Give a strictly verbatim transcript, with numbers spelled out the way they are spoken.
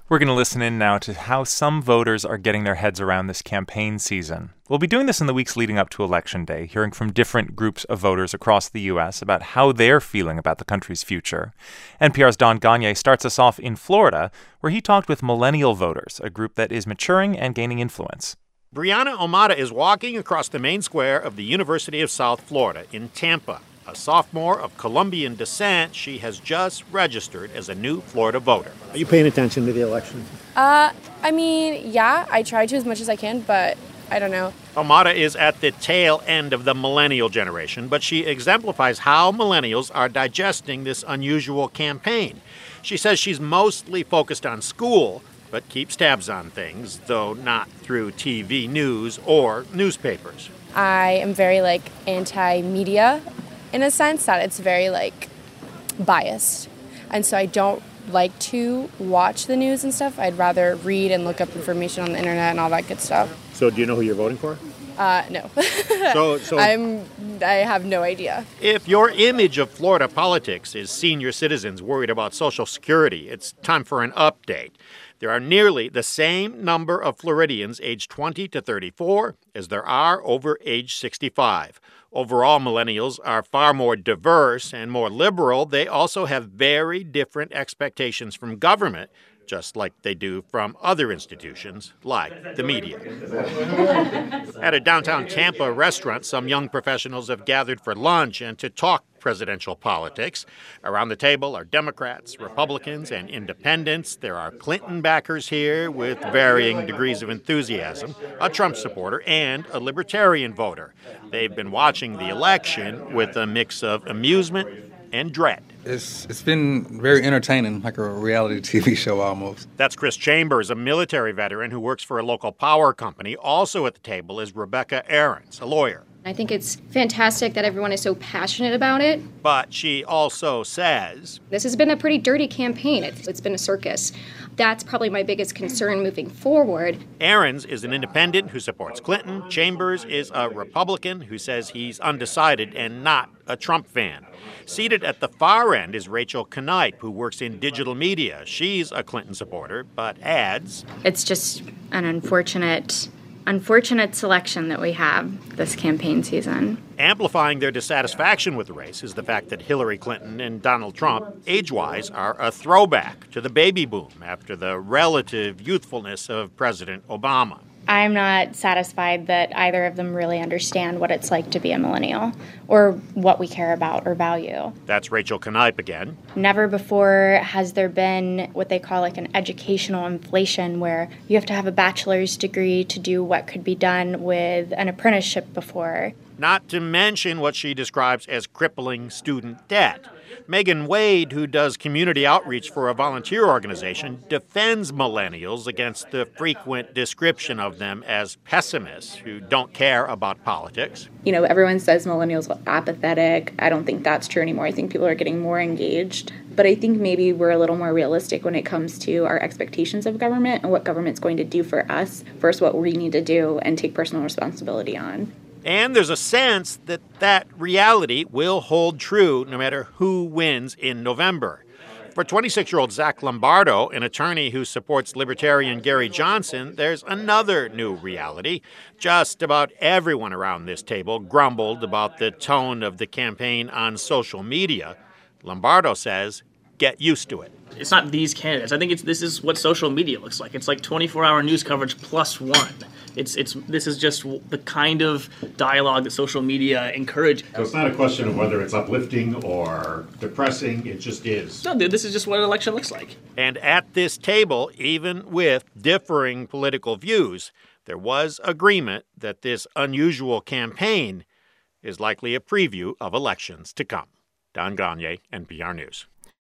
We're going to listen in now to how some voters are getting their heads around this campaign season. We'll be doing this in the weeks leading up to Election Day, hearing from different groups of voters across the U S about how they're feeling about the country's future. N P R's Don Gonyea starts us off in Florida, where he talked with millennial voters, a group that is maturing and gaining influence. Brianna Omada is walking across the main square of the University of South Florida in Tampa. A sophomore of Colombian descent, she has just registered as a new Florida voter. Are you paying attention to the election? Uh, I mean, yeah, I try to as much as I can, but I don't know. Omada is at the tail end of the millennial generation, but she exemplifies how millennials are digesting this unusual campaign. She says she's mostly focused on school, but keeps tabs on things, though not through T V news or newspapers. I am very, like, anti-media in a sense that it's very, like, biased. And so I don't like to watch the news and stuff. I'd rather read and look up information on the internet and all that good stuff. So do you know who you're voting for? Uh, no. so, so I'm, I have no idea. If your image of Florida politics is senior citizens worried about Social Security, it's time for an update. There are nearly the same number of Floridians aged twenty to thirty-four as there are over age sixty-five. Overall, millennials are far more diverse and more liberal. They also have very different expectations from government, just like they do from other institutions, like the media. At a downtown Tampa restaurant, some young professionals have gathered for lunch and to talk presidential politics. Around the table are Democrats, Republicans, and independents. There are Clinton backers here with varying degrees of enthusiasm, a Trump supporter, and a libertarian voter. They've been watching the election with a mix of amusement and dread. It's It's been very entertaining, like a reality T V show almost. That's Chris Chambers, a military veteran who works for a local power company. Also at the table is Rebecca Ahrens, a lawyer. I think it's fantastic that everyone is so passionate about it. But she also says, this has been a pretty dirty campaign. It's, it's been a circus. That's probably my biggest concern moving forward. Ahrens is an independent who supports Clinton. Chambers is a Republican who says he's undecided and not a Trump fan. Seated at the far end is Rachel Knipe, who works in digital media. She's a Clinton supporter, but adds, it's just an unfortunate Unfortunate selection that we have this campaign season. Amplifying their dissatisfaction with the race is the fact that Hillary Clinton and Donald Trump, age-wise, are a throwback to the baby boom after the relative youthfulness of President Obama. I'm not satisfied that either of them really understand what it's like to be a millennial or what we care about or value. That's Rachel Knipe again. Never before has there been what they call like an educational inflation where you have to have a bachelor's degree to do what could be done with an apprenticeship before. Not to mention what she describes as crippling student debt. Megan Wade, who does community outreach for a volunteer organization, defends millennials against the frequent description of them as pessimists who don't care about politics. You know, everyone says millennials are apathetic. I don't think that's true anymore. I think people are getting more engaged. But I think maybe we're a little more realistic when it comes to our expectations of government and what government's going to do for us versus what we need to do and take personal responsibility on. And there's a sense that that reality will hold true no matter who wins in November. For twenty-six-year-old Zach Lombardo, an attorney who supports Libertarian Gary Johnson, there's another new reality. Just about everyone around this table grumbled about the tone of the campaign on social media. Lombardo says, get used to it. It's not these candidates. I think it's this is what social media looks like. It's like twenty-four hour news coverage plus one. It's it's this is just the kind of dialogue that social media encourages. So it's not a question of whether it's uplifting or depressing. It just is. No, dude, this is just what an election looks like. And at this table, even with differing political views, there was agreement that this unusual campaign is likely a preview of elections to come. Don Gonyea, N P R News.